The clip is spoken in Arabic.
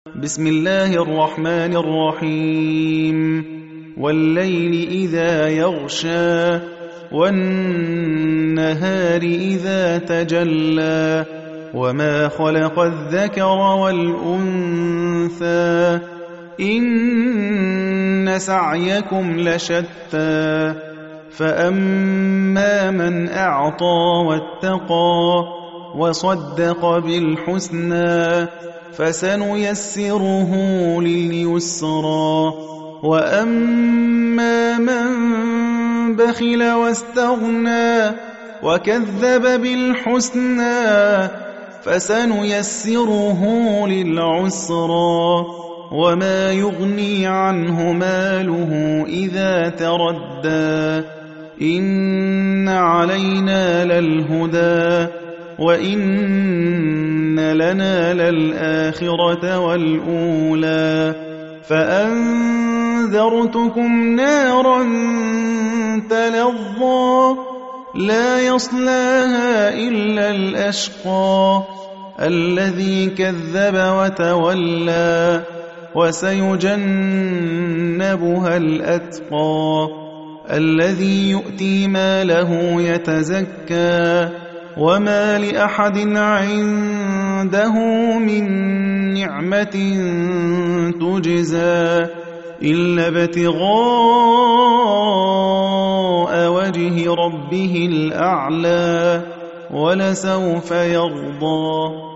بسم الله الرحمن الرحيم والليل إذا يغشى والنهار إذا تجلى وما خلق الذكر والأنثى إن سعيكم لشتى فأما من أعطى واتقى وصدق بالحسنى فسنيسره لليسرى وأما من بخل واستغنى وكذب بالحسنى فسنيسره للعسرى وما يغني عنه ماله إذا تردى إن علينا للهدى وإن لنا للآخرة والأولى فأنذرتكم نارا تلظى لا يصلاها إلا الأشقى الذي كذب وتولى وسيجنبها الأتقى الذي يؤتي ماله يتزكى وما لأحد عنده من نعمة تجزى إلا ابتغاء وجه ربه الأعلى ولسوف يرضى.